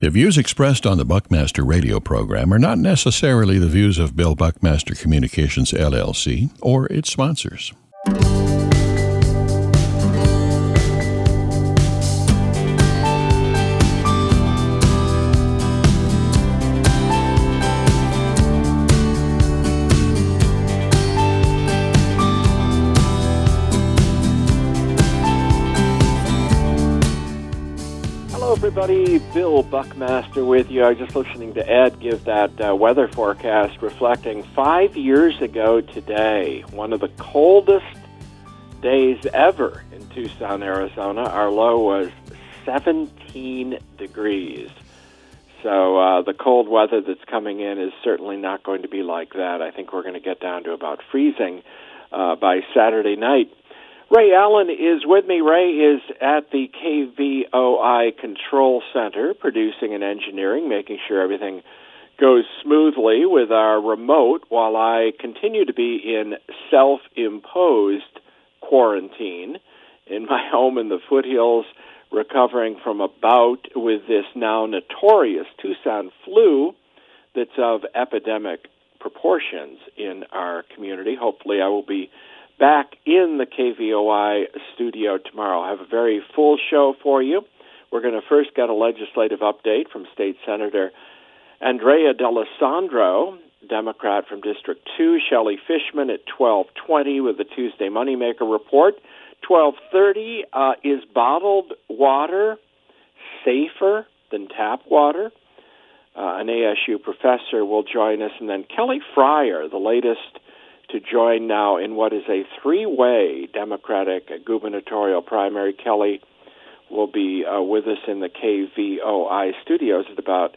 The views expressed on the Buckmaster radio program are not necessarily the views of Bill Buckmaster Communications, LLC, or its sponsors. Everybody, Bill Buckmaster with you. I was just listening to Ed give that weather forecast reflecting 5 years ago today, one of the coldest days ever in Tucson, Arizona. Our low was 17 degrees. So the cold weather that's coming in is certainly not going to be like that. I think we're going to get down to about freezing by Saturday night. Ray Allen is with me. Ray is at the KVOI Control Center, producing and engineering, making sure everything goes smoothly with our remote while I continue to be in self-imposed quarantine in my home in the foothills, recovering from a bout with this now notorious Tucson flu that's of epidemic proportions in our community. Hopefully I will be back in the KVOI studio tomorrow. I have a very full show for you. We're going to first get a legislative update from State Senator Andrea D'Alessandro, Democrat from District 2, Shelley Fishman at 12:20 with the Tuesday Moneymaker Report. 12:30 is bottled water safer than tap water? An ASU professor will join us, and then Kelly Fryer, the latest to join now in what is a three-way Democratic gubernatorial primary. Kelly will be with us in the KVOI studios at about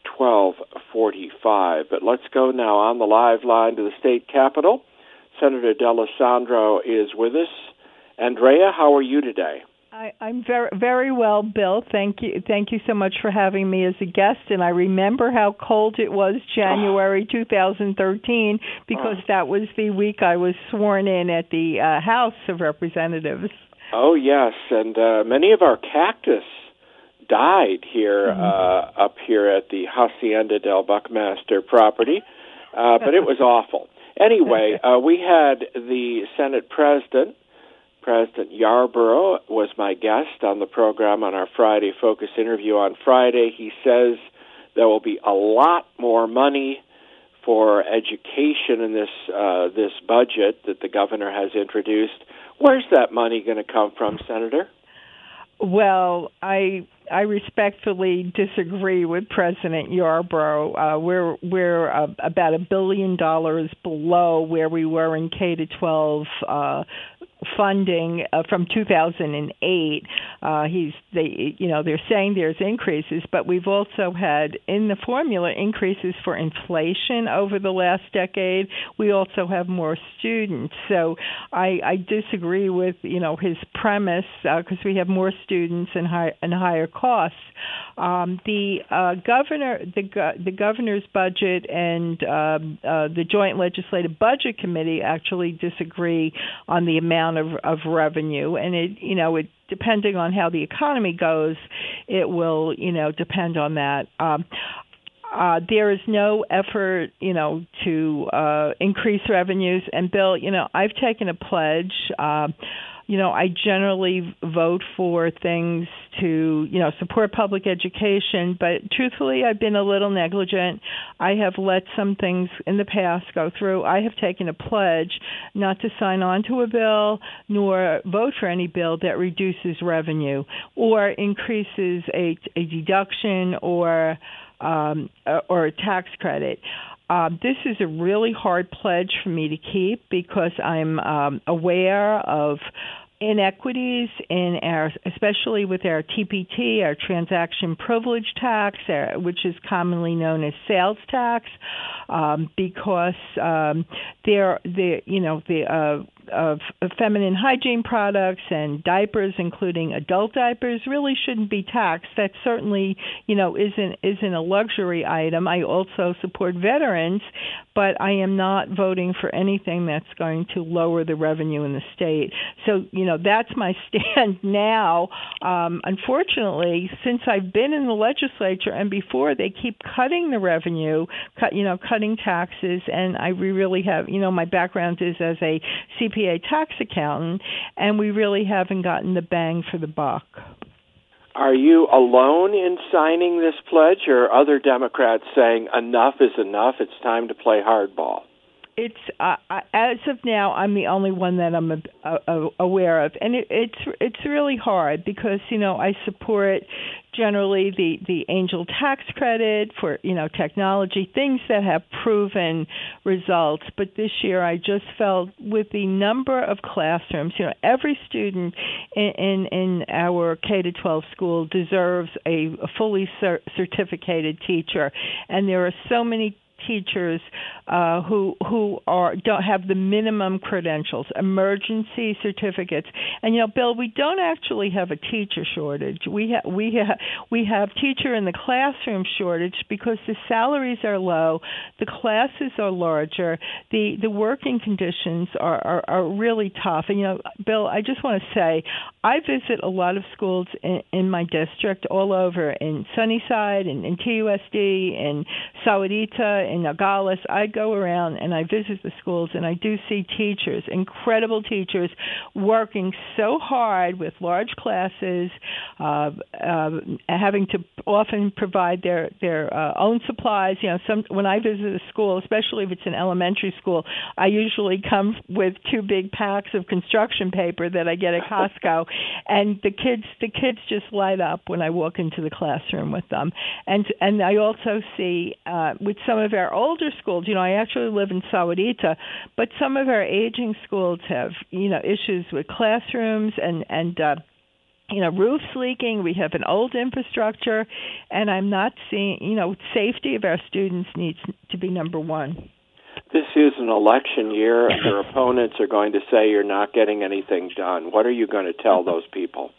12:45. But let's go now on the live line to the state capitol. Senator D'Alessandro is with us. Andrea, how are you today? I'm very, very well, Bill. Thank you. Thank you so much for having me as a guest. And I remember how cold it was January 2013 because that was the week I was sworn in at the House of Representatives. Oh, yes. And many of our cactus died here up here at the Hacienda del Buckmaster property. But it was awful. Anyway, we had the Senate President Yarborough was my guest on the program on our Friday Focus interview on Friday. He says there will be a lot more money for education in this budget that the governor has introduced. Where's that money going to come from, Senator? Well, I respectfully disagree with President Yarborough. We're about $1 billion below where we were in K-12 funding from 2008. They're saying there's increases, but we've also had in the formula increases for inflation over the last decade. We also have more students. So I disagree with his premise because we have more students and higher costs. The governor's budget and the Joint Legislative Budget Committee actually disagree on the amount of revenue, and it depending on how the economy goes, it will depend on that. There is no effort, to increase revenues. And Bill, I've taken a pledge. I generally vote for things to, support public education, but truthfully, I've been a little negligent. I have let some things in the past go through. I have taken a pledge not to sign on to a bill nor vote for any bill that reduces revenue or increases a deduction or a tax credit. This is a really hard pledge for me to keep because I'm aware of inequities in especially with our TPT, our transaction privilege tax, which is commonly known as sales tax, because feminine hygiene products and diapers, including adult diapers, really shouldn't be taxed. That certainly, isn't a luxury item. I also support veterans, but I am not voting for anything that's going to lower the revenue in the state. So, that's my stand now. Unfortunately, since I've been in the legislature and before, they keep cutting the revenue, cutting taxes, and we really have, my background is as a CPA tax accountant, and we really haven't gotten the bang for the buck. Are you alone in signing this pledge, or are other Democrats saying enough is enough, it's time to play hardball? It's as of now, I'm the only one that I'm aware of, and it's really hard because I support generally the Angel tax credit for technology, things that have proven results. But this year, I just felt with the number of classrooms, every student in our K-12 school deserves a fully certificated teacher, and there are so many teachers who don't have the minimum credentials, emergency certificates. And Bill, we don't actually have a teacher shortage. We have teacher in the classroom shortage because the salaries are low, the classes are larger, the working conditions are really tough. And Bill, I just want to say I visit a lot of schools in my district all over in Sunnyside and in TUSD and Sahuarita in Nogales. I go around and I visit the schools, and I do see teachers, incredible teachers, working so hard with large classes, having to often provide their own supplies. When I visit a school, especially if it's an elementary school, I usually come with 2 big packs of construction paper that I get at Costco, and the kids just light up when I walk into the classroom with them. And I also see with some of our older schools, I actually live in Sahuarita, but some of our aging schools have, issues with classrooms and roofs leaking. We have an old infrastructure, and I'm not seeing, safety of our students needs to be number one. This is an election year, and your opponents are going to say you're not getting anything done. What are you going to tell those people?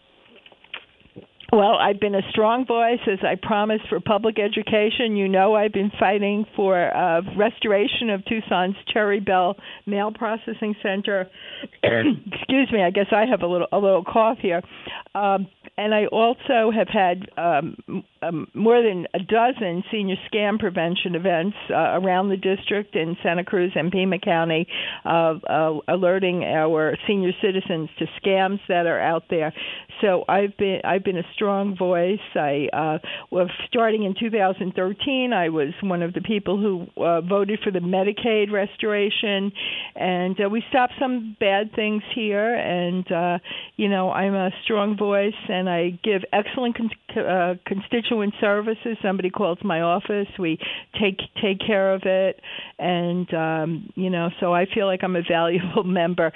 Well, I've been a strong voice, as I promised, for public education. I've been fighting for restoration of Tucson's Cherry Bell Mail Processing Center. Excuse me, I guess I have a little cough here. And I also have had more than a dozen senior scam prevention events around the district in Santa Cruz and Pima County, alerting our senior citizens to scams that are out there. So I've been a strong voice. Starting in 2013, I was one of the people who voted for the Medicaid restoration, and we stopped some bad things here. And I'm a strong voice, and I give excellent constituent services. Somebody calls my office, we take care of it, and so I feel like I'm a valuable member.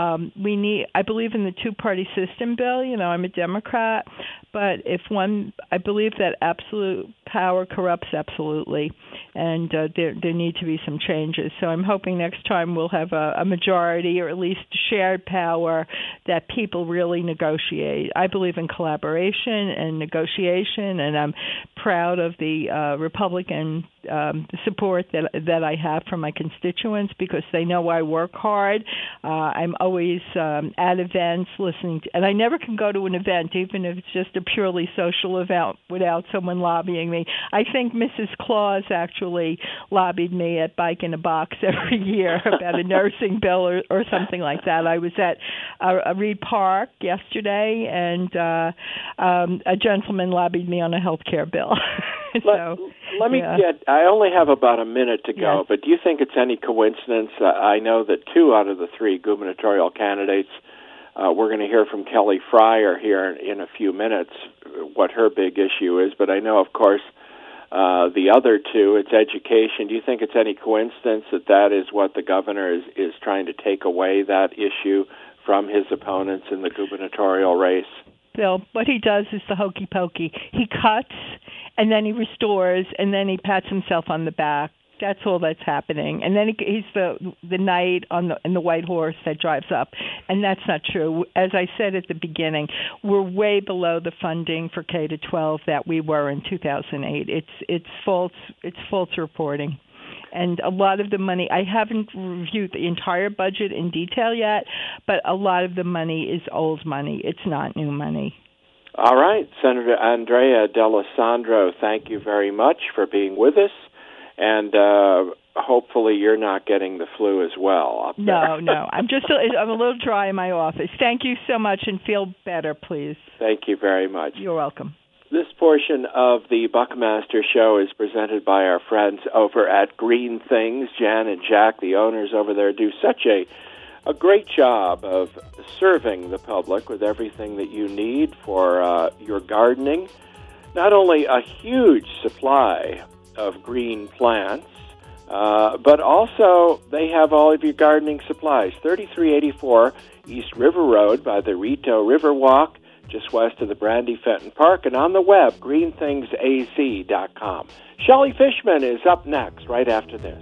I believe in the two-party system, Bill. I'm a Democrat, but I believe that absolute power corrupts absolutely, and there need to be some changes. So I'm hoping next time we'll have a majority, or at least shared power, that people really negotiate. I believe in collaboration and negotiation, and I'm proud of the Republican support that I have from my constituents, because they know I work hard. I'm always at events listening and I never can go to an event, even if it's just a purely social event, without someone lobbying me. I think Mrs. Claus actually lobbied me at Bike in a Box every year about a nursing bill or something like that. I was at Reed Park yesterday, and a gentleman lobbied me on a health care bill. Let me get, I only have about a minute to go, but do you think it's any coincidence? I know that 2 out of the 3 gubernatorial candidates, we're going to hear from Kelly Fryer here in a few minutes, what her big issue is, but I know, of course, the other 2, it's education. Do you think it's any coincidence that is what the governor is trying to take away, that issue, from his opponents in the gubernatorial race? Bill, what he does is the hokey pokey. He cuts, and then he restores, and then he pats himself on the back. That's all that's happening. And then he's the knight in the white horse that drives up. And that's not true. As I said at the beginning, we're way below the funding for K-12 that we were in 2008. It's false reporting. And a lot of the money, I haven't reviewed the entire budget in detail yet, but a lot of the money is old money. It's not new money. All right. Senator Andrea D'Alessandro, thank you very much for being with us. And hopefully you're not getting the flu as well up there. No. I'm a little dry in my office. Thank you so much, and feel better, please. Thank you very much. You're welcome. This portion of the Buckmaster Show is presented by our friends over at Green Things. Jan and Jack, the owners over there, do such a great job of serving the public with everything that you need for your gardening. Not only a huge supply of green plants, but also they have all of your gardening supplies. 3384 East River Road by the Rito Riverwalk, just west of the Brandy Fenton Park, and on the web, greenthingsaz.com. Shelley Fishman is up next, right after this.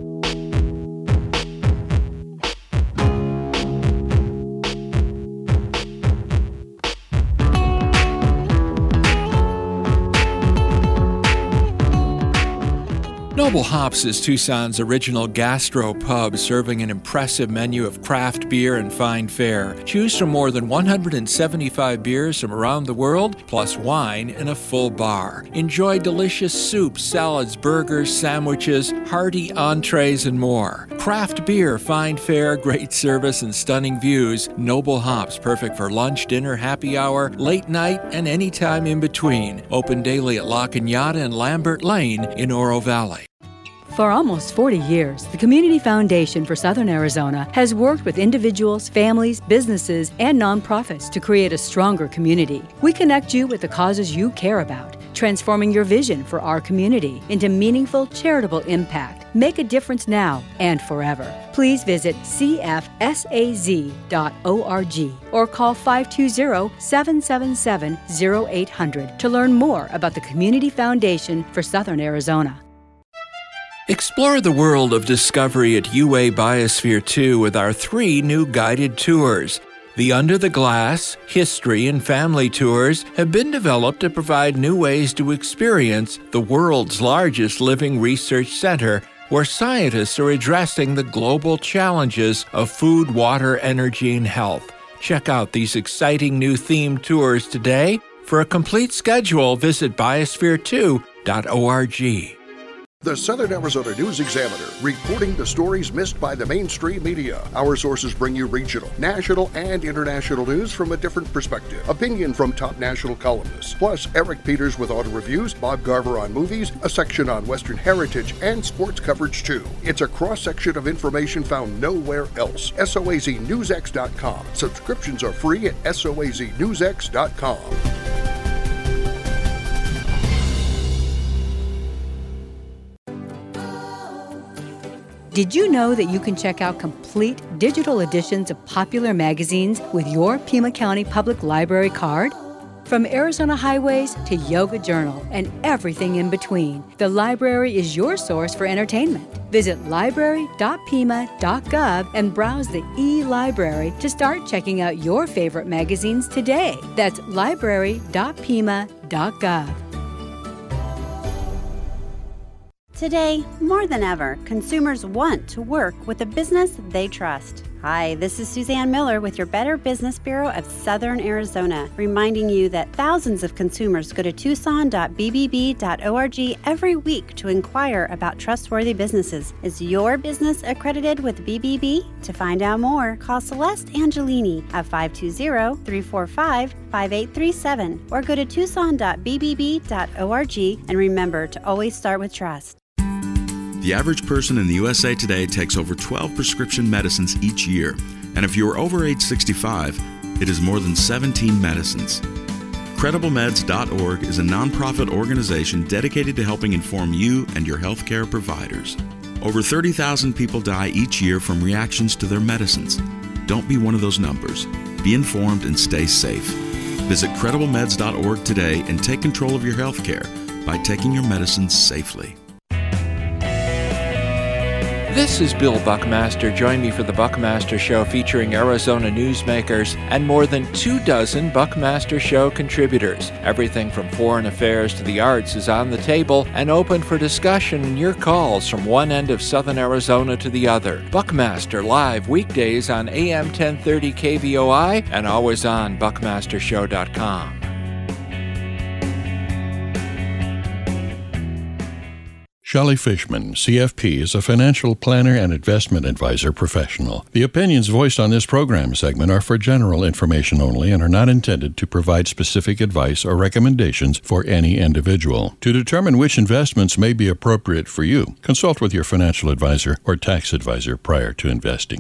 Noble Hops is Tucson's original gastro pub, serving an impressive menu of craft beer and fine fare. Choose from more than 175 beers from around the world, plus wine and a full bar. Enjoy delicious soups, salads, burgers, sandwiches, hearty entrees, and more. Craft beer, fine fare, great service, and stunning views. Noble Hops, perfect for lunch, dinner, happy hour, late night, and any time in between. Open daily at La Cañada and Lambert Lane in Oro Valley. For almost 40 years, the Community Foundation for Southern Arizona has worked with individuals, families, businesses, and nonprofits to create a stronger community. We connect you with the causes you care about, transforming your vision for our community into meaningful, charitable impact. Make a difference now and forever. Please visit cfsaz.org or call 520-777-0800 to learn more about the Community Foundation for Southern Arizona. Explore the world of discovery at UA Biosphere 2 with our 3 new guided tours. The Under the Glass, History, and Family tours have been developed to provide new ways to experience the world's largest living research center, where scientists are addressing the global challenges of food, water, energy, and health. Check out these exciting new themed tours today. For a complete schedule, visit biosphere2.org. The Southern Arizona News Examiner, reporting the stories missed by the mainstream media. Our sources bring you regional, national, and international news from a different perspective. Opinion from top national columnists. Plus, Eric Peters with auto reviews, Bob Garver on movies, a section on Western heritage, and sports coverage too. It's a cross-section of information found nowhere else. SOAZNewsX.com. Subscriptions are free at SOAZNewsX.com. Did you know that you can check out complete digital editions of popular magazines with your Pima County Public Library card? From Arizona Highways to Yoga Journal and everything in between, the library is your source for entertainment. Visit library.pima.gov and browse the e-library to start checking out your favorite magazines today. That's library.pima.gov. Today, more than ever, consumers want to work with a business they trust. Hi, this is Suzanne Miller with your Better Business Bureau of Southern Arizona, reminding you that thousands of consumers go to tucson.bbb.org every week to inquire about trustworthy businesses. Is your business accredited with BBB? To find out more, call Celeste Angelini at 520-345-5837 or go to tucson.bbb.org, and remember to always start with trust. The average person in the USA today takes over 12 prescription medicines each year, and if you are over age 65, it is more than 17 medicines. CredibleMeds.org is a nonprofit organization dedicated to helping inform you and your healthcare providers. Over 30,000 people die each year from reactions to their medicines. Don't be one of those numbers. Be informed and stay safe. Visit CredibleMeds.org today and take control of your healthcare by taking your medicines safely. This is Bill Buckmaster. Join me for the Buckmaster Show, featuring Arizona newsmakers and more than 24 Buckmaster Show contributors. Everything from foreign affairs to the arts is on the table and open for discussion and your calls from one end of southern Arizona to the other. Buckmaster live weekdays on AM 1030 KVOI and always on buckmastershow.com. Shelley Fishman, CFP, is a financial planner and investment advisor professional. The opinions voiced on this program segment are for general information only and are not intended to provide specific advice or recommendations for any individual. To determine which investments may be appropriate for you, consult with your financial advisor or tax advisor prior to investing.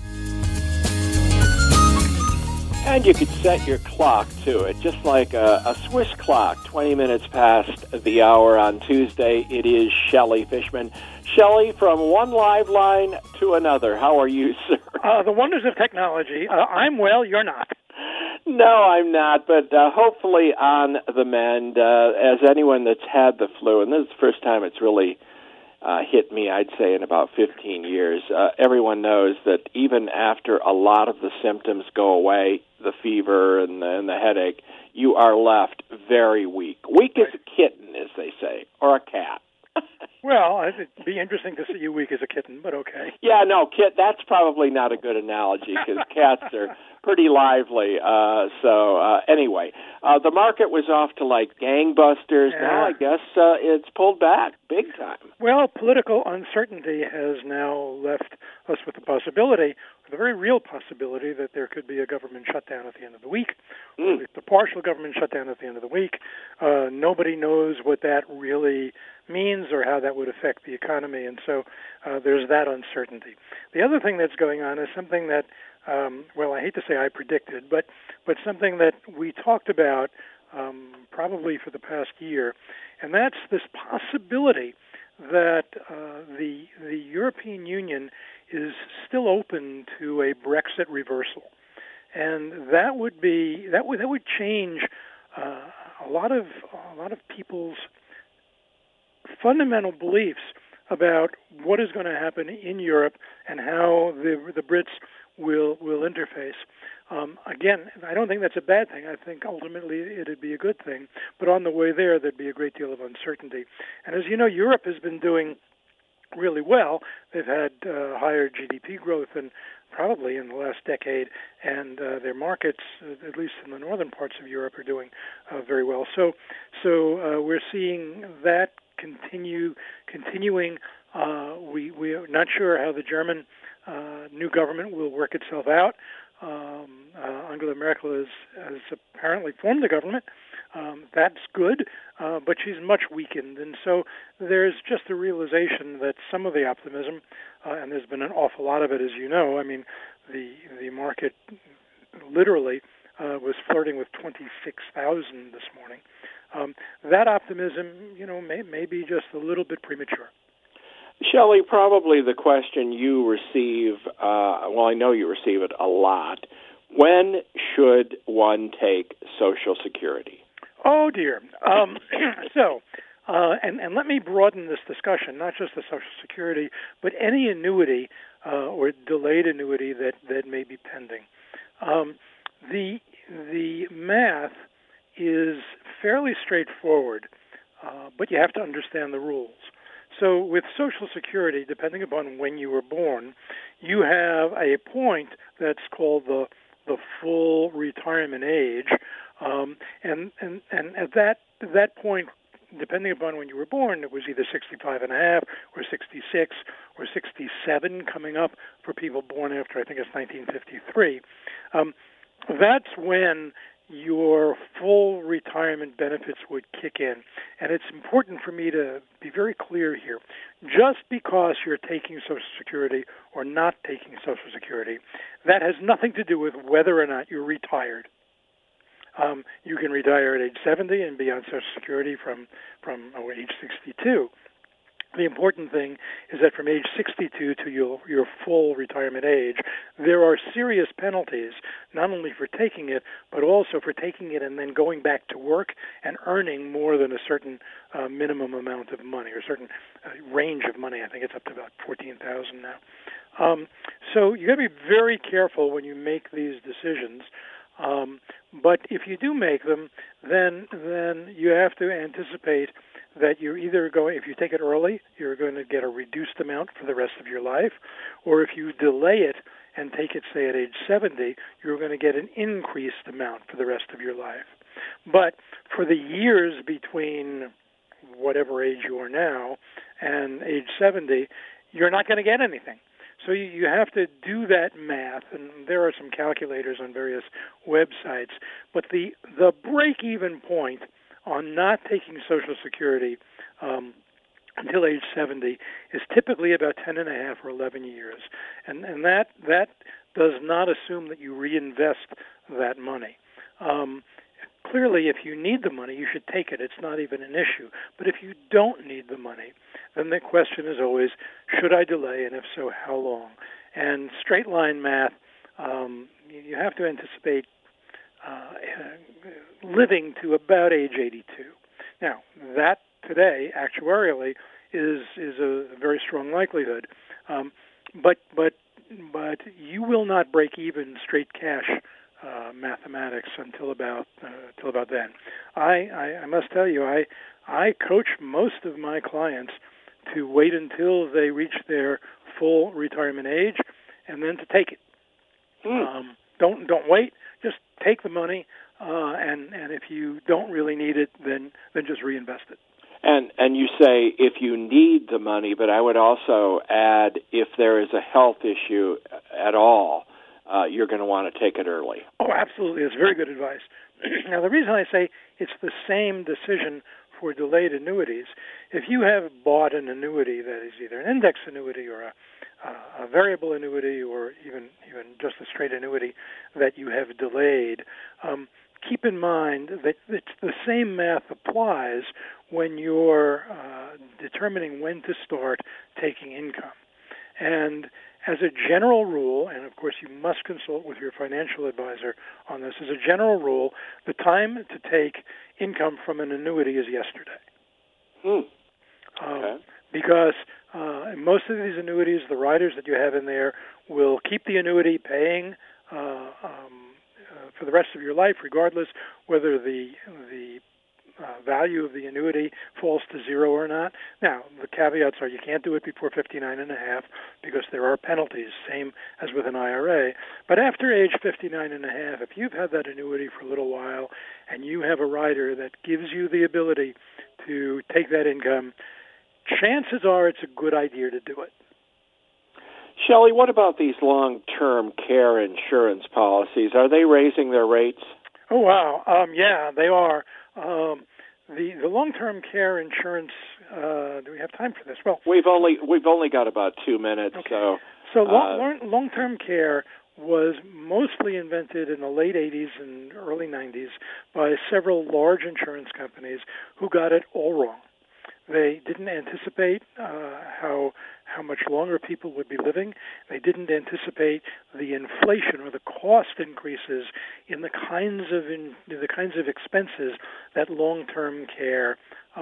And you could set your clock to it, just like a Swiss clock, 20 minutes past the hour on Tuesday. It is Shelley Fishman. Shelley, from one live line to another, how are you, sir? The wonders of technology. I'm well, you're not. No, I'm not, but hopefully on the mend. As anyone that's had the flu, and this is the first time it's really hit me, I'd say, in about 15 years. Everyone knows that even after a lot of the symptoms go away, the fever and the headache, you are left very weak. Weak as a kitten, as they say, or a cat. Well, it'd be interesting to see you weak as a kitten, but okay. Yeah, no, that's probably not a good analogy because cats are pretty lively. Anyway, the market was off to like gangbusters. Yeah. Now I guess it's pulled back big time. Well, political uncertainty has now left us with the possibility, the very real possibility, that there could be a government shutdown at the end of the week, the partial government shutdown at the end of the week. Nobody knows what that really means or how that would affect the economy, and so there's that uncertainty. The other thing that's going on is something that, I hate to say I predicted, but something that we talked about probably for the past year, and that's this possibility that the European Union is still open to a Brexit reversal, and that would change a lot of people's fundamental beliefs about what is going to happen in Europe and how the Brits will interface. Again, I don't think that's a bad thing. I think ultimately it'd be a good thing. But on the way there'd be a great deal of uncertainty. And as you know, Europe has been doing really well. They've had higher GDP growth than probably in the last decade, and their markets, at least in the northern parts of Europe, are doing very well. So we're seeing that continuing. We are not sure how the German new government will work itself out. Angela Merkel has apparently formed a government. That's good, but she's much weakened. And so there's just a realization that some of the optimism, and there's been an awful lot of it, as you know. I mean, the market literally was flirting with 26,000 this morning. That optimism, may be just a little bit premature. Shelley, probably the question you receive, I know you receive it a lot. When should one take Social Security? Oh, dear. And let me broaden this discussion, not just the Social Security, but any annuity or delayed annuity that may be pending. The math is fairly straightforward, but you have to understand the rules. So with Social Security, depending upon when you were born, you have a point that's called the full retirement age, and at that point, depending upon when you were born, it was either 65 and a half or 66 or 67 coming up for people born after, I think it's 1953. That's when your full retirement benefits would kick in. And it's important for me to be very clear here. Just because you're taking Social Security or not taking Social Security, that has nothing to do with whether or not you're retired. You can retire at age 70 and be on Social Security from age 62. The important thing is that from age 62 to your full retirement age, there are serious penalties, not only for taking it, but also for taking it and then going back to work and earning more than a certain minimum amount of money, or a certain range of money. I think it's up to about $14,000 now. So you got to be very careful when you make these decisions. But if you do make them, then you have to anticipate that you're either going, if you take it early, you're going to get a reduced amount for the rest of your life, or if you delay it and take it, say, at age 70, you're going to get an increased amount for the rest of your life. But for the years between whatever age you are now and age 70, you're not going to get anything. So you have to do that math, and there are some calculators on various websites. But the break-even point on not taking Social Security until age 70 is typically about 10 and a half or 11 years. And that does not assume that you reinvest that money. Clearly, if you need the money, you should take it. It's not even an issue. But if you don't need the money, then the question is always, should I delay, and if so, how long? And straight line math, you have to anticipate living to about age 82. Now, that today, actuarially, is a very strong likelihood. But you will not break even straight cash mathematics until about then. I must tell you, I coach most of my clients to wait until they reach their full retirement age and then to take it. Don't wait. Just take the money, and if you don't really need it, then just reinvest it. And you say if you need the money, but I would also add if there is a health issue at all, you're going to want to take it early. Oh, absolutely. It's very good advice. Now, the reason I say it's the same decision for delayed annuities, if you have bought an annuity that is either an index annuity or a variable annuity or even just a straight annuity that you have delayed, keep in mind that it's the same math applies when you're determining when to start taking income. And as a general rule, and of course you must consult with your financial advisor on this, as a general rule, the time to take income from an annuity is yesterday. Okay. Because in most of these annuities, the riders that you have in there will keep the annuity paying for the rest of your life, regardless whether the value of the annuity falls to zero or not. Now, the caveats are you can't do it before 59 and a half because there are penalties, same as with an IRA. But after age 59 and a half, if you've had that annuity for a little while and you have a rider that gives you the ability to take that income, chances are it's a good idea to do it. Shelley, what about these long-term care insurance policies? Are they raising their rates? Oh, wow. Yeah, they are. The long-term care insurance, do we have time for this? Well, we've only got about 2 minutes. Okay. So long-term care was mostly invented in the late 80s and early 90s by several large insurance companies who got it all wrong. They didn't anticipate how much longer people would be living. They didn't anticipate the inflation or the cost increases in the kinds of expenses that long-term care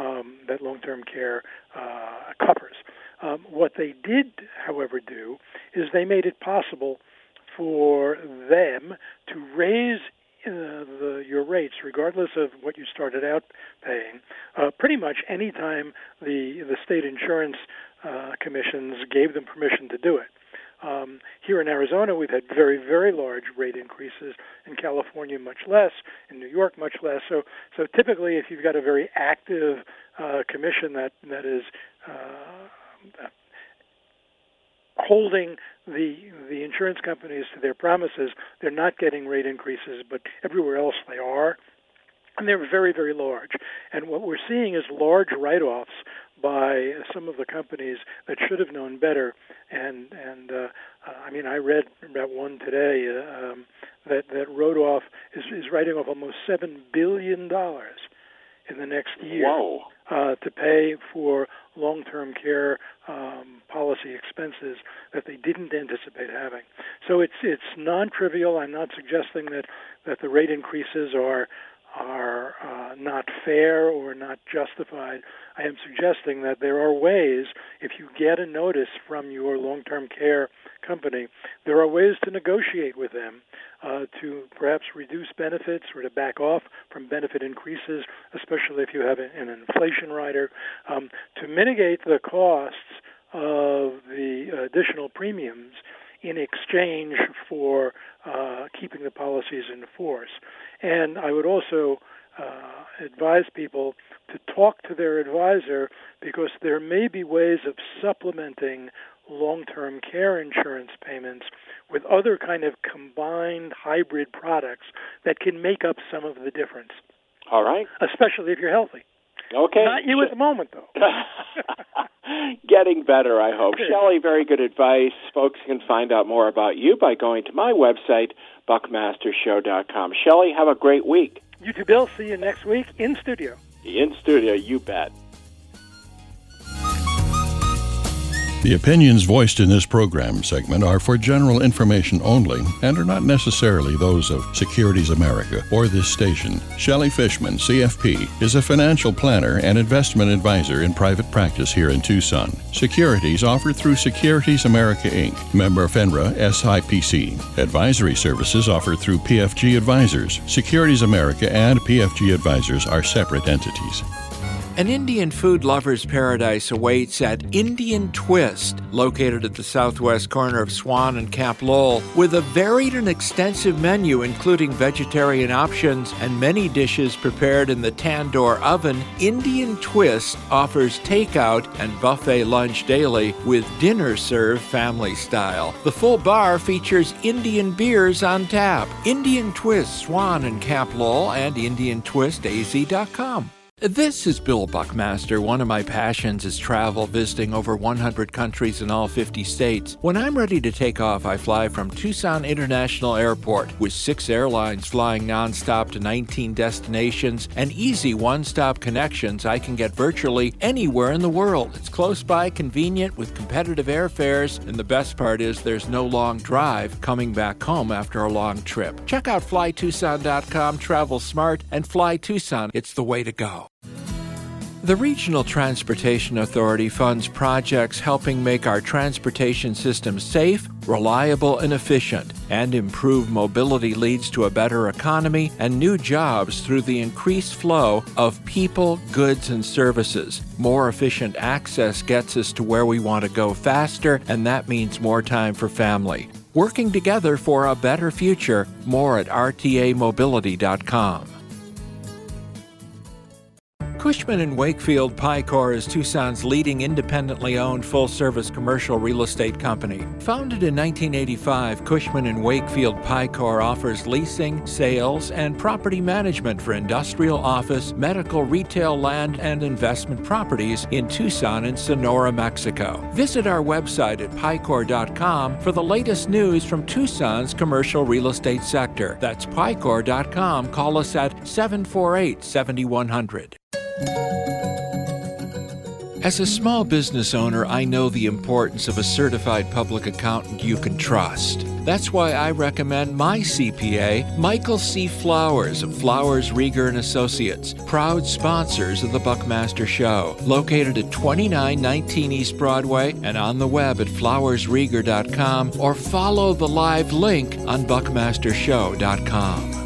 covers. What they did, however, do is they made it possible for them to raise your rates, regardless of what you started out paying, pretty much any time the state insurance commissions gave them permission to do it. Here in Arizona, we've had very, very large rate increases. In California, much less. In New York, much less. So typically, if you've got a very active commission that is holding the insurance companies to their promises, they're not getting rate increases, but everywhere else they are. And they're very, very large. And what we're seeing is large write-offs by some of the companies that should have known better. And I mean, I read about one today that wrote off is writing off almost $7 billion in the next year. Whoa. To pay for long-term care policy expenses that they didn't anticipate having. So it's non-trivial. I'm not suggesting that the rate increases are not fair or not justified. I am suggesting that there are ways, if you get a notice from your long-term care company, there are ways to negotiate with them to perhaps reduce benefits or to back off from benefit increases, especially if you have an inflation rider, to mitigate the costs of the additional premiums in exchange for keeping the policies in force. And I would also advise people to talk to their advisor, because there may be ways of supplementing long-term care insurance payments with other kind of combined hybrid products that can make up some of the difference. All right. Especially if you're healthy. Okay. Not you at the moment, though. Getting better, I hope. Shelley, very good advice. Folks can find out more about you by going to my website, buckmastershow.com. Shelley, have a great week. You too, Bill. See you next week in studio. In studio, you bet. The opinions voiced in this program segment are for general information only and are not necessarily those of Securities America or this station. Shelley Fishman, CFP, is a financial planner and investment advisor in private practice here in Tucson. Securities offered through Securities America, Inc., member FINRA SIPC. Advisory services offered through PFG Advisors. Securities America and PFG Advisors are separate entities. An Indian food lover's paradise awaits at Indian Twist, located at the southwest corner of Swan and Camp Lowell. With a varied and extensive menu including vegetarian options and many dishes prepared in the tandoor oven, Indian Twist offers takeout and buffet lunch daily with dinner served family style. The full bar features Indian beers on tap. Indian Twist, Swan and Camp Lowell, and IndianTwistAZ.com. This is Bill Buckmaster. One of my passions is travel, visiting over 100 countries in all 50 states. When I'm ready to take off, I fly from Tucson International Airport with 6 airlines flying nonstop to 19 destinations and easy one-stop connections. I can get virtually anywhere in the world. It's close by, convenient, with competitive airfares, and the best part is there's no long drive coming back home after a long trip. Check out flytucson.com, travel smart, and fly Tucson. It's the way to go. The Regional Transportation Authority funds projects helping make our transportation system safe, reliable, and efficient, and improved mobility leads to a better economy and new jobs through the increased flow of people, goods, and services. More efficient access gets us to where we want to go faster, and that means more time for family. Working together for a better future. More at rtamobility.com. Cushman & Wakefield Picor is Tucson's leading independently owned full-service commercial real estate company. Founded in 1985, Cushman & Wakefield Picor offers leasing, sales, and property management for industrial, office, medical, retail, land, and investment properties in Tucson and Sonora, Mexico. Visit our website at picor.com for the latest news from Tucson's commercial real estate sector. That's picor.com. Call us at 748-7100. As a small business owner, I know the importance of a certified public accountant you can trust. That's why I recommend my CPA, Michael C. Flowers of Flowers, Rieger & Associates, proud sponsors of the Buckmaster Show. Located at 2919 East Broadway and on the web at flowersrieger.com, or follow the live link on buckmastershow.com.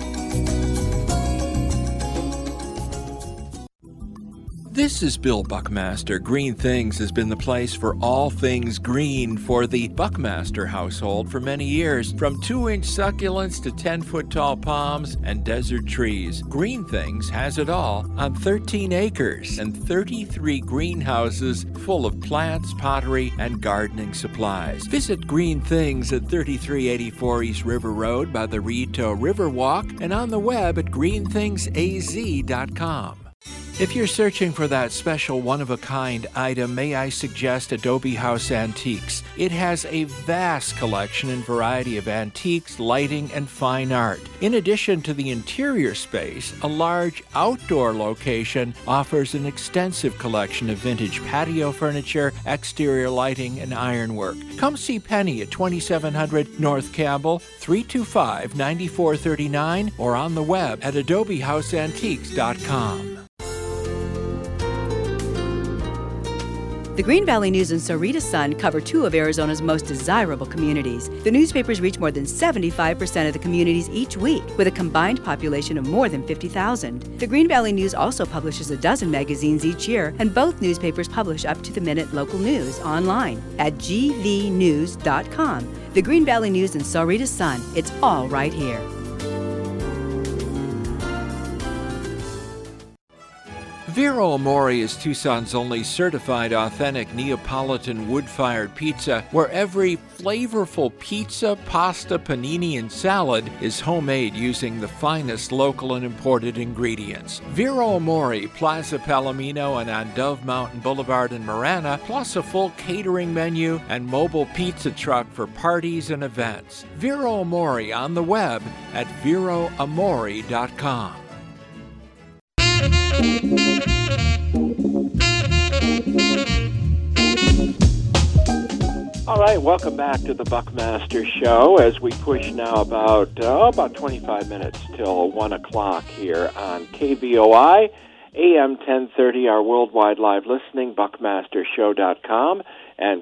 This is Bill Buckmaster. Green Things has been the place for all things green for the Buckmaster household for many years. From 2-inch succulents to 10-foot tall palms and desert trees, Green Things has it all on 13 acres and 33 greenhouses full of plants, pottery, and gardening supplies. Visit Green Things at 3384 East River Road by the Rito Riverwalk and on the web at greenthingsaz.com. If you're searching for that special one-of-a-kind item, may I suggest Adobe House Antiques. It has a vast collection and variety of antiques, lighting, and fine art. In addition to the interior space, a large outdoor location offers an extensive collection of vintage patio furniture, exterior lighting, and ironwork. Come see Penny at 2700 North Campbell, 325-9439, or on the web at adobehouseantiques.com. The Green Valley News and Sarita Sun cover two of Arizona's most desirable communities. The newspapers reach more than 75% of the communities each week, with a combined population of more than 50,000. The Green Valley News also publishes a dozen magazines each year, and both newspapers publish up-to-the-minute local news online at gvnews.com. The Green Valley News and Sarita Sun, it's all right here. Vero Amore is Tucson's only certified authentic Neapolitan wood-fired pizza, where every flavorful pizza, pasta, panini, and salad is homemade using the finest local and imported ingredients. Vero Amore, Plaza Palomino, and on Dove Mountain Boulevard in Marana, plus a full catering menu and mobile pizza truck for parties and events. Vero Amore on the web at veroamore.com. All right, welcome back to the Buckmaster Show as we push now about 25 minutes till 1 o'clock here on KVOI, AM 1030, our worldwide live listening, buckmastershow.com and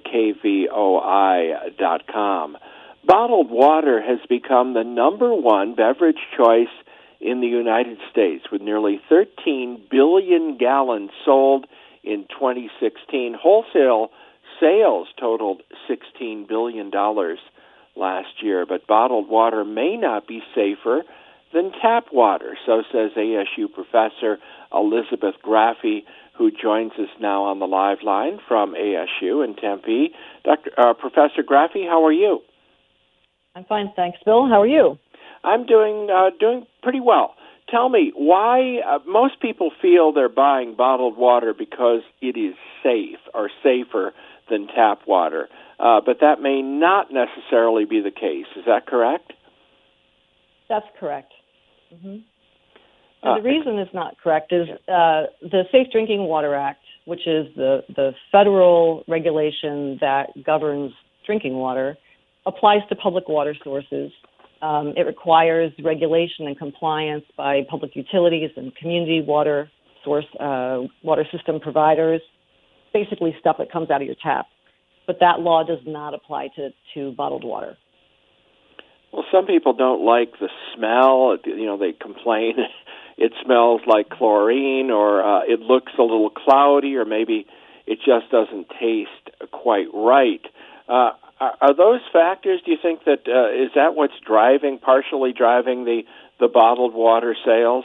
kvoi.com. Bottled water has become the number one beverage choice in the United States, with nearly 13 billion gallons sold in 2016. Wholesale sales totaled $16 billion last year, but bottled water may not be safer than tap water, so says ASU professor Elizabeth Graffi, who joins us now on the live line from ASU in Tempe. Professor Graffi, how are you? I'm fine, thanks, Bill. How are you? I'm doing pretty well. Tell me, why most people feel they're buying bottled water because it is safe or safer than tap water, but that may not necessarily be the case. Is that correct? That's correct. Mm-hmm. The reason it's not correct is the Safe Drinking Water Act, which is the federal regulation that governs drinking water, applies to public water sources. It requires regulation and compliance by public utilities and community water source water system providers, basically stuff that comes out of your tap. But that law does not apply to bottled water. Well, some people don't like the smell. They complain it smells like chlorine, or it looks a little cloudy, or maybe it just doesn't taste quite right. Are those factors, do you think, that is that what's partially driving the bottled water sales?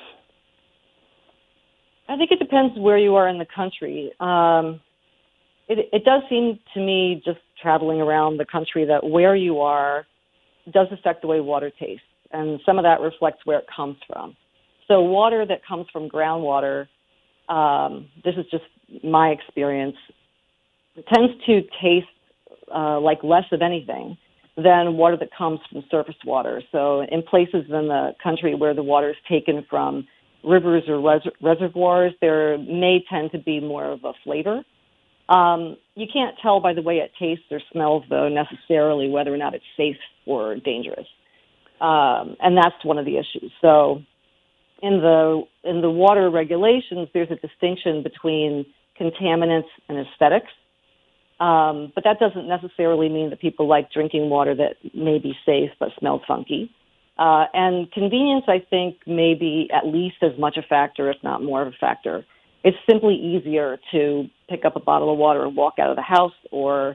I think it depends where you are in the country. It does seem to me, just traveling around the country, that where you are does affect the way water tastes, and some of that reflects where it comes from. So water that comes from groundwater, this is just my experience, it tends to taste like less of anything than water that comes from surface water. So in places in the country where the water is taken from rivers or reservoirs, there may tend to be more of a flavor. You can't tell by the way it tastes or smells, though, necessarily whether or not it's safe or dangerous. And that's one of the issues. So in the water regulations, there's a distinction between contaminants and aesthetics. But that doesn't necessarily mean that people like drinking water that may be safe but smells funky. And convenience, I think, may be at least as much a factor, if not more of a factor. It's simply easier to pick up a bottle of water and walk out of the house, or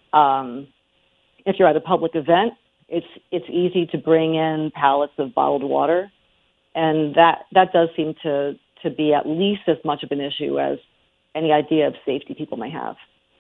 if you're at a public event, it's easy to bring in pallets of bottled water, and that does seem to be at least as much of an issue as any idea of safety people may have.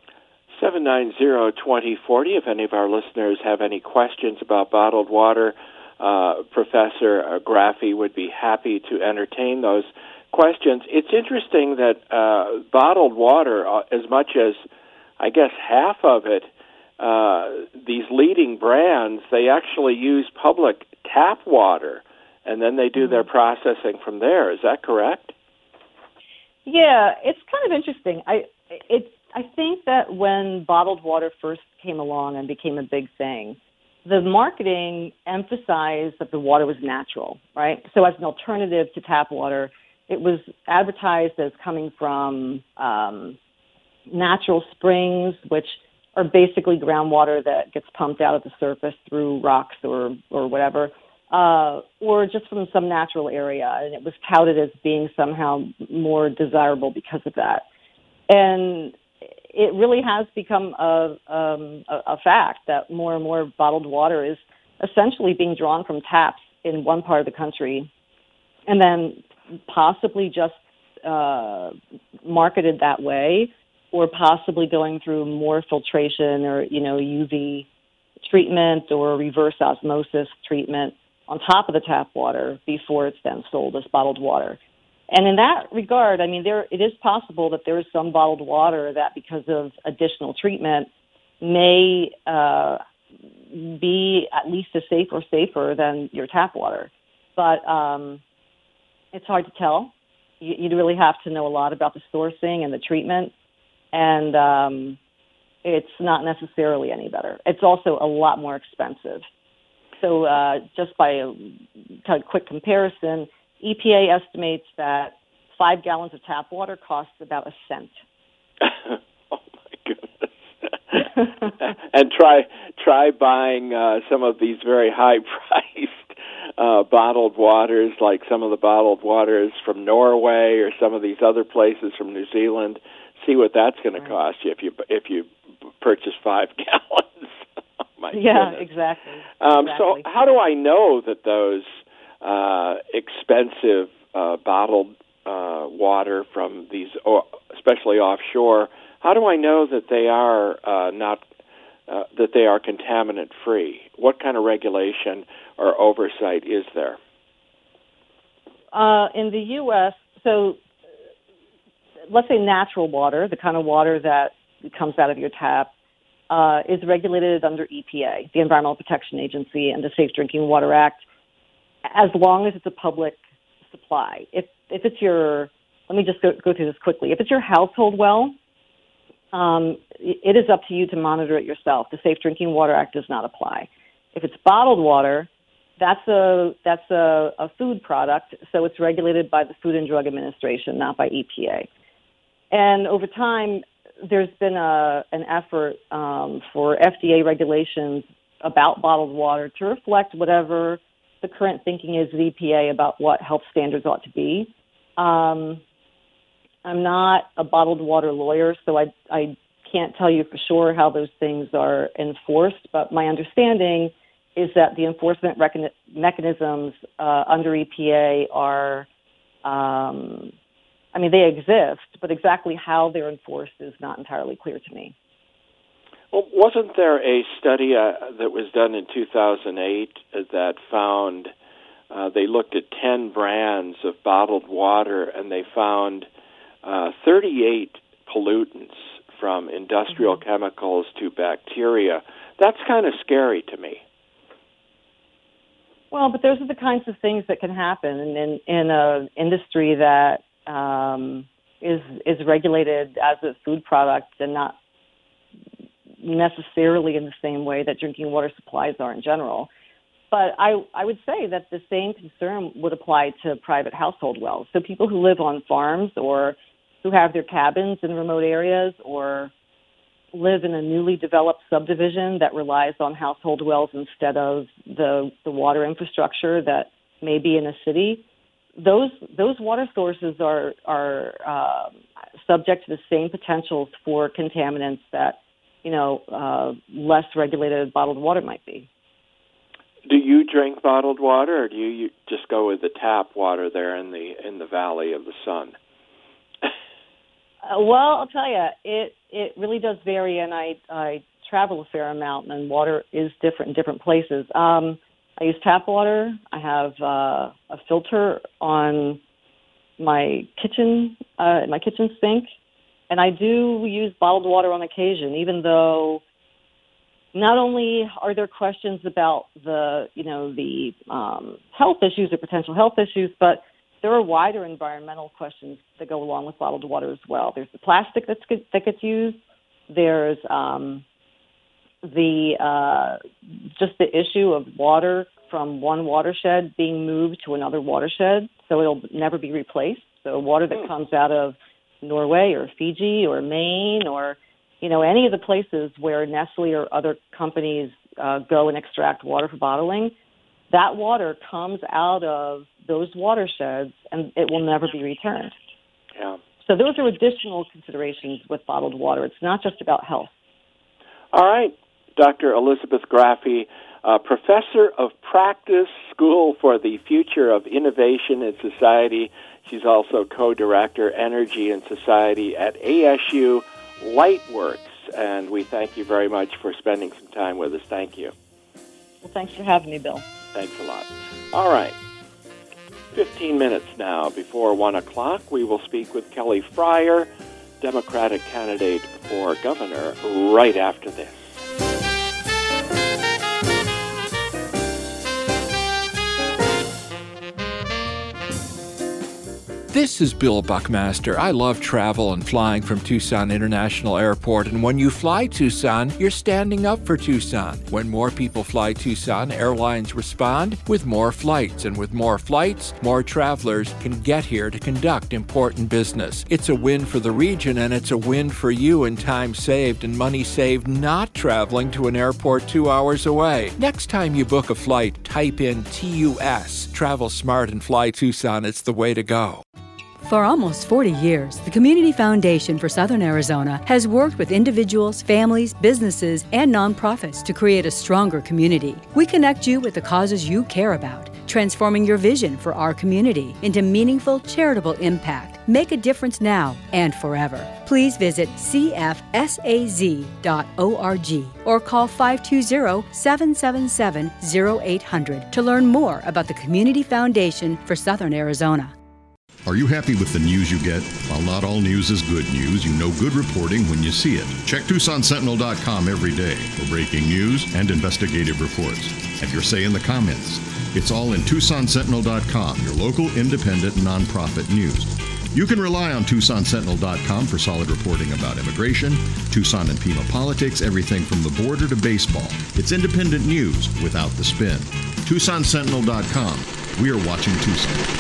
790-2040. If any of our listeners have any questions about bottled water, Professor Graffi would be happy to entertain those questions. It's interesting that bottled water, as much as, I guess, half of it, these leading brands, they actually use public tap water, and then they do their processing from there. Is that correct? Yeah, it's kind of interesting. I think that when bottled water first came along and became a big thing, the marketing emphasized that the water was natural, right? So as an alternative to tap water, it was advertised as coming from natural springs, which are basically groundwater that gets pumped out of the surface through rocks or whatever, or just from some natural area. And it was touted as being somehow more desirable because of that. And it really has become a fact that more and more bottled water is essentially being drawn from taps in one part of the country and then possibly just marketed that way, or possibly going through more filtration or, UV treatment or reverse osmosis treatment on top of the tap water before it's then sold as bottled water. And in that regard, I mean, it is possible that there is some bottled water that, because of additional treatment, may be at least as safe or safer than your tap water. But it's hard to tell. You'd really have to know a lot about the sourcing and the treatment, and it's not necessarily any better. It's also a lot more expensive. So just by a kind of quick comparison, EPA estimates that 5 gallons of tap water costs about $0.01. Oh my goodness! And try buying some of these very high-priced bottled waters, like some of the bottled waters from Norway or some of these other places from New Zealand. See what that's going to cost you if you purchase 5 gallons. Oh my goodness. Exactly. So how do I know that those expensive bottled water from these, especially offshore, how do I know that they are that they are contaminant free? What kind of regulation or oversight is there? In the U.S., so let's say natural water, the kind of water that comes out of your tap, is regulated under EPA, the Environmental Protection Agency, and the Safe Drinking Water Act, as long as it's a public supply. If it's your, let me just go through this quickly. If it's your household well, it is up to you to monitor it yourself. The Safe Drinking Water Act does not apply. If it's bottled water, that's a food product, so it's regulated by the Food and Drug Administration, not by EPA. And over time, there's been an effort for FDA regulations about bottled water to reflect whatever the current thinking is at EPA about what health standards ought to be. I'm not a bottled water lawyer, so I can't tell you for sure how those things are enforced, but my understanding is that the enforcement mechanisms under EPA are, they exist, but exactly how they're enforced is not entirely clear to me. Well, wasn't there a study that was done in 2008 that found they looked at 10 brands of bottled water, and they found 38 pollutants, from industrial chemicals to bacteria? That's kind of scary to me. Well, but those are the kinds of things that can happen in an industry that is regulated as a food product and not necessarily in the same way that drinking water supplies are in general. But I would say that the same concern would apply to private household wells. So people who live on farms or who have their cabins in remote areas or live in a newly developed subdivision that relies on household wells instead of the water infrastructure that may be in a city, those water sources are subject to the same potentials for contaminants that less regulated bottled water might be. Do you drink bottled water, or do you just go with the tap water there in the Valley of the Sun? Well, I'll tell you, it really does vary, and I travel a fair amount, and water is different in different places. I use tap water. I have a filter on my kitchen sink, and I do use bottled water on occasion, even though not only are there questions about the health issues or potential health issues, but there are wider environmental questions that go along with bottled water as well. There's the plastic that gets used. There's just the issue of water from one watershed being moved to another watershed, so it'll never be replaced. So water that comes out of Norway or Fiji or Maine or, any of the places where Nestle or other companies go and extract water for bottling, that water comes out of those watersheds and it will never be returned. Yeah. So those are additional considerations with bottled water. It's not just about health. All right. Dr. Elizabeth Graffi, Professor of Practice, School for the Future of Innovation in Society. She's also co-director, Energy and Society at ASU Lightworks. And we thank you very much for spending some time with us. Thank you. Well, thanks for having me, Bill. Thanks a lot. All right. 15 minutes now before 1 o'clock, we will speak with Kelly Fryer, Democratic candidate for governor, right after this. This is Bill Buckmaster. I love travel and flying from Tucson International Airport, and when you fly Tucson, you're standing up for Tucson. When more people fly Tucson, airlines respond with more flights, and with more flights, more travelers can get here to conduct important business. It's a win for the region, and it's a win for you in time saved and money saved not traveling to an airport 2 hours away. Next time you book a flight, type in TUS. Travel smart and fly Tucson. It's the way to go. For almost 40 years, the Community Foundation for Southern Arizona has worked with individuals, families, businesses, and nonprofits to create a stronger community. We connect you with the causes you care about, transforming your vision for our community into meaningful, charitable impact. Make a difference now and forever. Please visit cfsaz.org or call 520-777-0800 to learn more about the Community Foundation for Southern Arizona. Are you happy with the news you get? While not all news is good news, you know good reporting when you see it. Check TucsonSentinel.com every day for breaking news and investigative reports. Have your say in the comments. It's all in TucsonSentinel.com, your local independent nonprofit news. You can rely on TucsonSentinel.com for solid reporting about immigration, Tucson and Pima politics, everything from the border to baseball. It's independent news without the spin. TucsonSentinel.com. We are watching Tucson.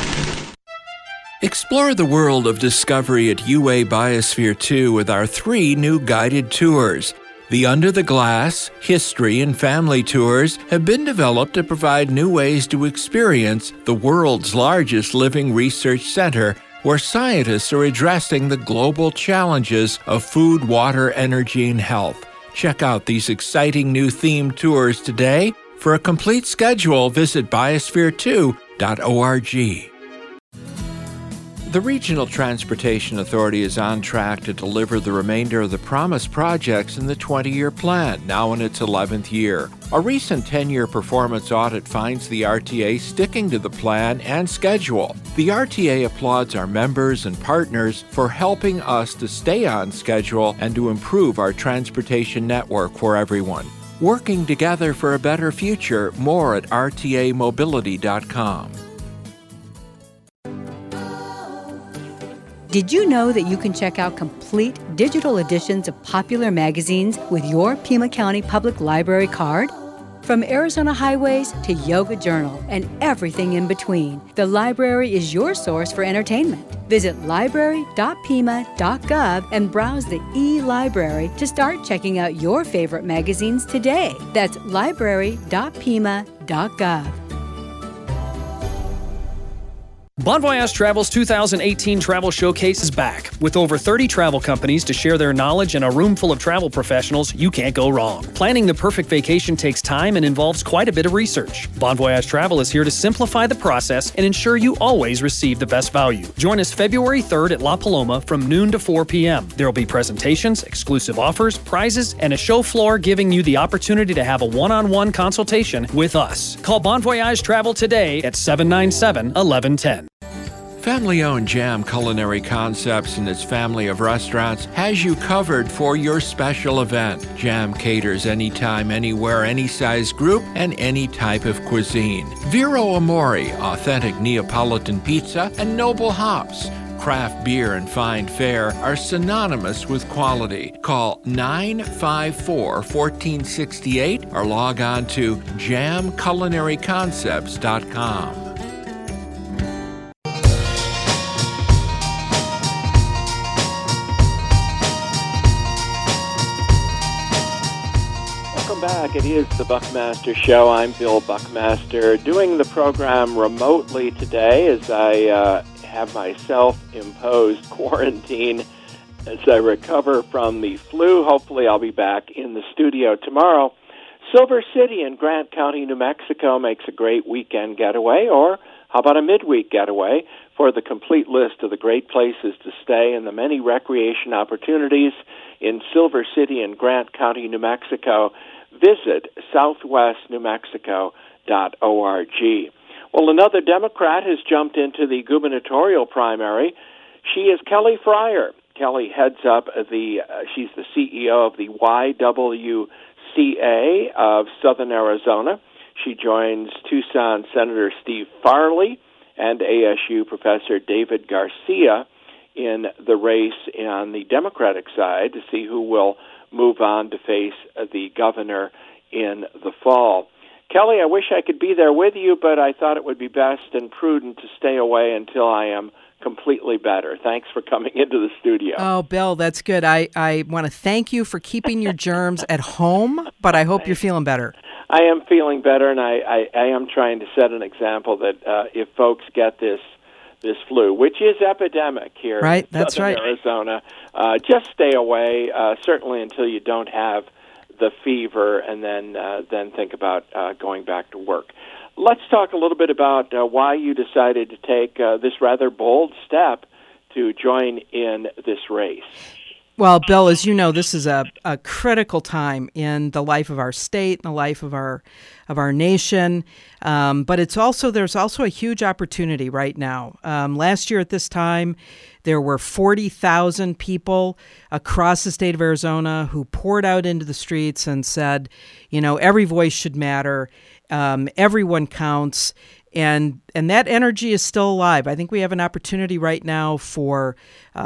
Explore the world of discovery at UA Biosphere 2 with our 3 new guided tours. The Under the Glass, History, and Family tours have been developed to provide new ways to experience the world's largest living research center, where scientists are addressing the global challenges of food, water, energy, and health. Check out these exciting new themed tours today. For a complete schedule, visit biosphere2.org. The Regional Transportation Authority is on track to deliver the remainder of the promised projects in the 20-year plan, now in its 11th year. A recent 10-year performance audit finds the RTA sticking to the plan and schedule. The RTA applauds our members and partners for helping us to stay on schedule and to improve our transportation network for everyone. Working together for a better future, more at rtamobility.com. Did you know that you can check out complete digital editions of popular magazines with your Pima County Public Library card? From Arizona Highways to Yoga Journal and everything in between, the library is your source for entertainment. Visit library.pima.gov and browse the e-library to start checking out your favorite magazines today. That's library.pima.gov. Bon Voyage Travel's 2018 Travel Showcase is back. With over 30 travel companies to share their knowledge and a room full of travel professionals, you can't go wrong. Planning the perfect vacation takes time and involves quite a bit of research. Bon Voyage Travel is here to simplify the process and ensure you always receive the best value. Join us February 3rd at La Paloma from noon to 4 p.m. There will be presentations, exclusive offers, prizes, and a show floor giving you the opportunity to have a one-on-one consultation with us. Call Bon Voyage Travel today at 797-1110. Family-owned Jam Culinary Concepts and its family of restaurants has you covered for your special event. Jam caters anytime, anywhere, any size group, and any type of cuisine. Vero Amore, authentic Neapolitan pizza, and Noble Hops, craft beer and fine fare, are synonymous with quality. Call 954-1468 or log on to jamculinaryconcepts.com. Back. It is the Buckmaster Show. I'm Bill Buckmaster, doing the program remotely today as I have my self-imposed quarantine as I recover from the flu. Hopefully I'll be back in the studio tomorrow. Silver City in Grant County, New Mexico makes a great weekend getaway, or how about a midweek getaway? For the complete list of the great places to stay and the many recreation opportunities in Silver City in Grant County, New Mexico, visit southwestnewmexico.org. Well, another Democrat has jumped into the gubernatorial primary. She is Kelly Fryer. Kelly heads up she's the CEO of the YWCA of Southern Arizona. She joins Tucson Senator Steve Farley and ASU Professor David Garcia in the race on the Democratic side to see who will move on to face the governor in the fall. Kelly, I wish I could be there with you, but I thought it would be best and prudent to stay away until I am completely better. Thanks for coming into the studio. Oh, Bill, that's good. I want to thank you for keeping your germs at home, but I hope you're feeling better. I am feeling better, and I am trying to set an example that if folks get this flu, which is epidemic here in Southern Arizona, just stay away, certainly until you don't have the fever, and then think about going back to work. Let's talk a little bit about why you decided to take this rather bold step to join in this race. Well, Bill, as you know, this is a critical time in the life of our state, in the life of our nation. But there's also a huge opportunity right now. Last year at this time, there were 40,000 people across the state of Arizona who poured out into the streets and said, every voice should matter. Everyone counts. And that energy is still alive. I think we have an opportunity right now for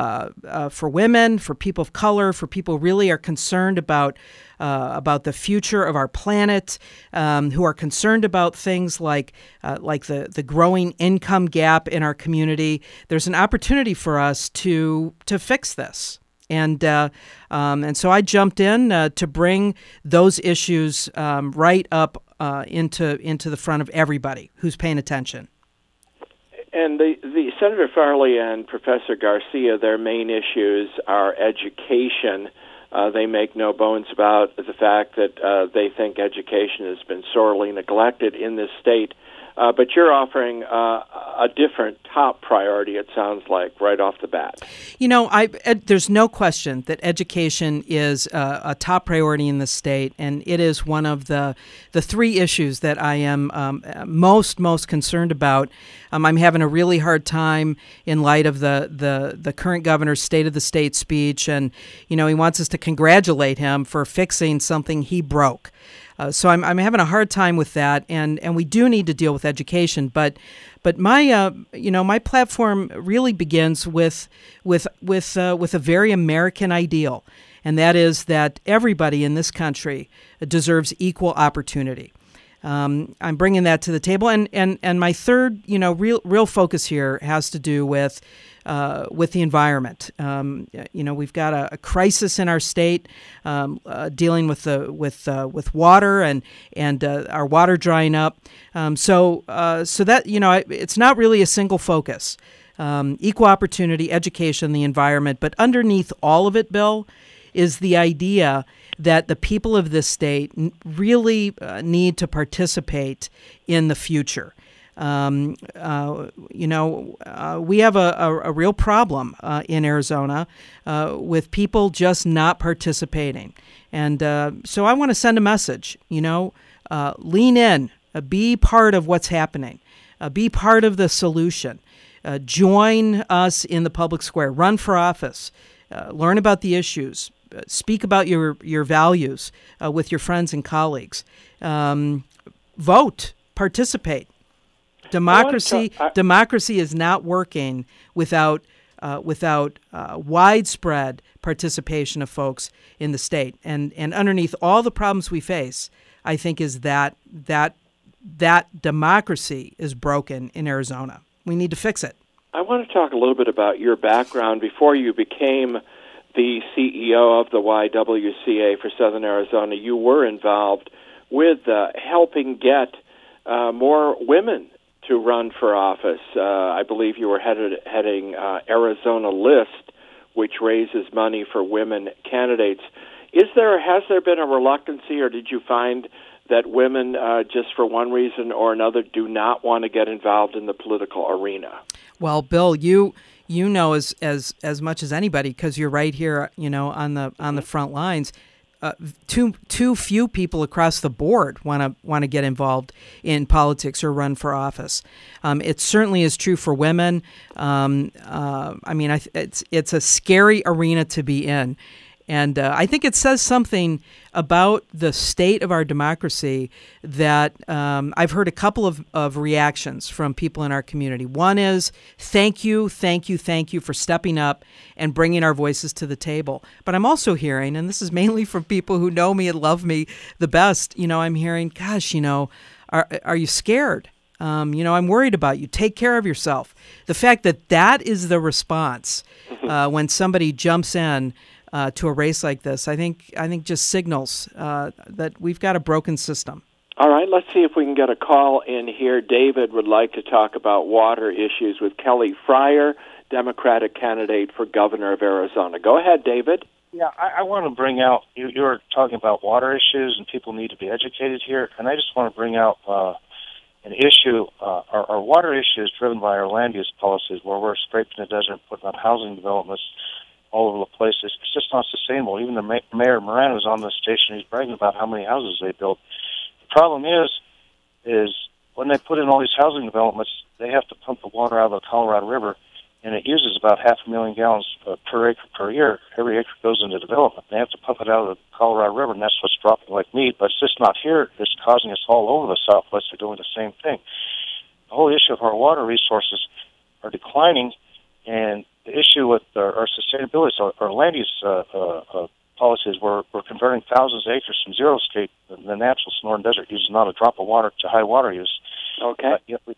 women, for people of color, for people who really are concerned about the future of our planet, who are concerned about things like the growing income gap in our community. There's an opportunity for us to fix this. And so I jumped in to bring those issues right up into the front of everybody who's paying attention. And the Senator Farley and Professor Garcia, their main issues are education. They make no bones about the fact that they think education has been sorely neglected in this state. But you're offering a different top priority, it sounds like, right off the bat. There's no question that education is a top priority in the state, and it is one of the three issues that I am most concerned about. I'm having a really hard time in light of the current governor's State of the State speech, and he wants us to congratulate him for fixing something he broke. So I'm having a hard time with that, and we do need to deal with education. But my my platform really begins with a very American ideal, and that is that everybody in this country deserves equal opportunity. I'm bringing that to the table, and my third real focus here has to do with the environment. We've got a crisis in our state dealing with water and our water drying up. So that it's not really a single focus. Equal opportunity, education, the environment, but underneath all of it, Bill, is the idea that the people of this state really need to participate in the future. We have a real problem in Arizona with people just not participating. And so I want to send a message, lean in, be part of what's happening, be part of the solution. join us in the public square. Run for office. Learn about the issues. Speak about your values with your friends and colleagues. Vote. Participate. Democracy is not working without widespread participation of folks in the state. And underneath all the problems we face, I think is that democracy is broken in Arizona. We need to fix it. I want to talk a little bit about your background. Before you became the CEO of the YWCA for Southern Arizona, you were involved with helping get more women to run for office. I believe you were heading Arizona List, which raises money for women candidates. Has there been a reluctancy, or did you find that women, just for one reason or another, do not want to get involved in the political arena? Well, Bill, you know as much as anybody, because you're right here, on the front lines. Too few people across the board want to get involved in politics or run for office. It certainly is true for women. It's a scary arena to be in. And I think it says something about the state of our democracy that I've heard a couple of reactions from people in our community. One is, thank you for stepping up and bringing our voices to the table. But I'm also hearing, and this is mainly from people who know me and love me the best, I'm hearing, gosh, are you scared? I'm worried about you. Take care of yourself. The fact that is the response when somebody jumps in to a race like this, I think just signals that we've got a broken system. All right, let's see if we can get a call in here. David would like to talk about water issues with Kelly Fryer, Democratic candidate for governor of Arizona. Go ahead, David. Yeah, I want to bring out, you were talking about water issues and people need to be educated here, and I just want to bring out an issue. Our water issue is driven by our land use policies, where we're scraping the desert and putting on housing developments all over the place. It's just not sustainable. Even the Mayor Moran was on the station. He's bragging about how many houses they built. The problem is when they put in all these housing developments, they have to pump the water out of the Colorado River, and it uses about 500,000 gallons per acre per year. Every acre goes into development. They have to pump it out of the Colorado River, and that's what's dropping like meat. But it's just not here. It's causing us all over the Southwest. They're doing the same thing. The whole issue of our water resources are declining, and the issue with our sustainability, so our land use policies, we're converting thousands of acres from xeriscape. The natural Sonoran Desert uses not a drop of water to high water use. Okay.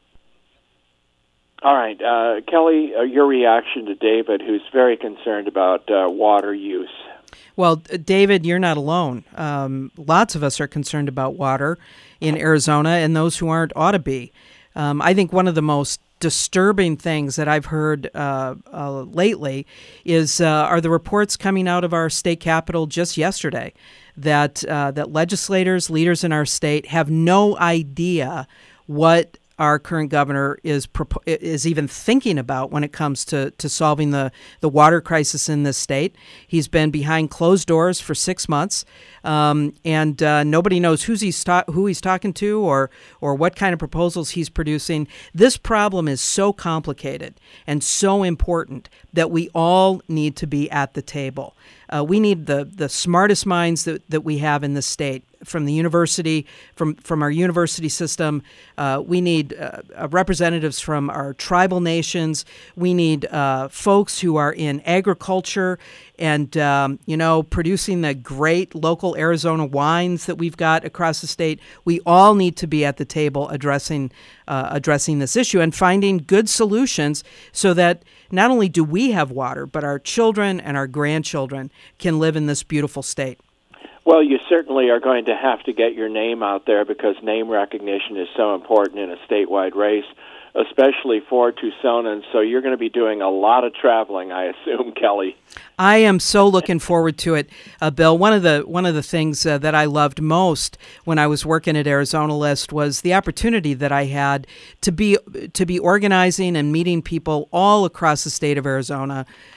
All right. Kelly, your reaction to David, who's very concerned about water use. Well, David, you're not alone. Lots of us are concerned about water in Arizona, and those who aren't ought to be. I think one of the most disturbing things that I've heard lately are the reports coming out of our state capitol just yesterday that legislators, leaders in our state have no idea what our current governor is even thinking about when it comes to solving the water crisis in this state. He's been behind closed doors for 6 months, and nobody knows who he's talking to or what kind of proposals he's producing. This problem is so complicated and so important that we all need to be at the table. We need the smartest minds that we have in this state, from the university, from our university system. We need representatives from our tribal nations. We need folks who are in agriculture and, producing the great local Arizona wines that we've got across the state. We all need to be at the table addressing this issue and finding good solutions so that not only do we have water, but our children and our grandchildren can live in this beautiful state. Well, you certainly are going to have to get your name out there, because name recognition is so important in a statewide race, especially for Tucsonans. So you're going to be doing a lot of traveling, I assume, Kelly. I am so looking forward to it, Bill. One of the things that I loved most when I was working at Arizona List was the opportunity that I had to be organizing and meeting people all across the state of Arizona,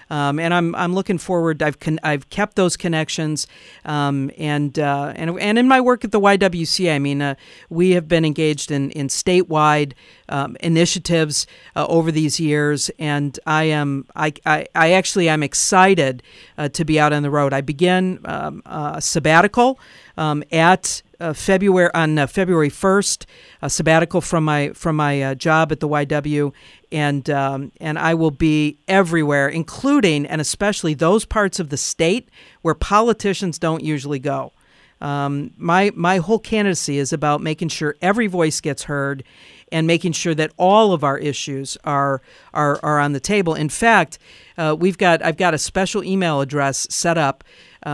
And I'm looking forward. I've kept those connections, and in my work at the YWCA, I mean, we have been engaged in statewide initiatives over these years, and I'm excited to be out on the road. I begin a sabbatical at February 1st, a sabbatical from my job at the YW, and I will be everywhere, including and especially those parts of the state where politicians don't usually go. My whole candidacy is about making sure every voice gets heard, and making sure that all of our issues are on the table. In fact, I've got a special email address set up.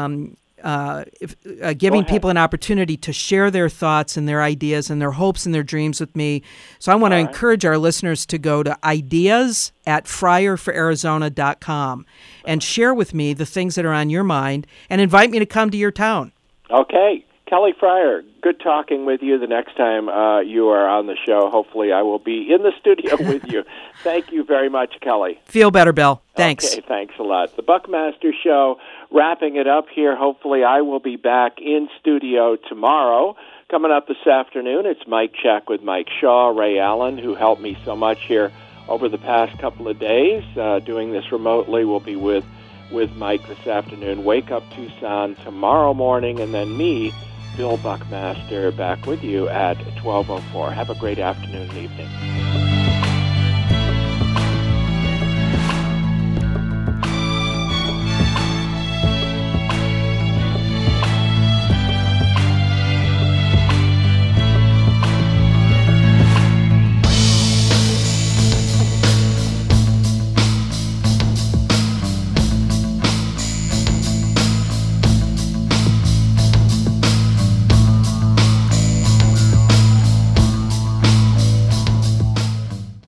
Giving people an opportunity to share their thoughts and their ideas and their hopes and their dreams with me. So I want to encourage our listeners to go to ideas@FryerForArizona.com and share with me the things that are on your mind and invite me to come to your town. Okay. Kelly Fryer, good talking with you. The next time you are on the show, hopefully I will be in the studio with you. Thank you very much, Kelly. Feel better, Bill. Thanks. Okay, thanks a lot. The Buckmaster Show, wrapping it up here. Hopefully I will be back in studio tomorrow. Coming up this afternoon, it's Mike Check with Mike Shaw, Ray Allen, who helped me so much here over the past couple of days. Doing this remotely, we'll be with Mike this afternoon. Wake Up Tucson tomorrow morning, and then me, Bill Buckmaster, back with you at 12:04. Have a great afternoon and evening.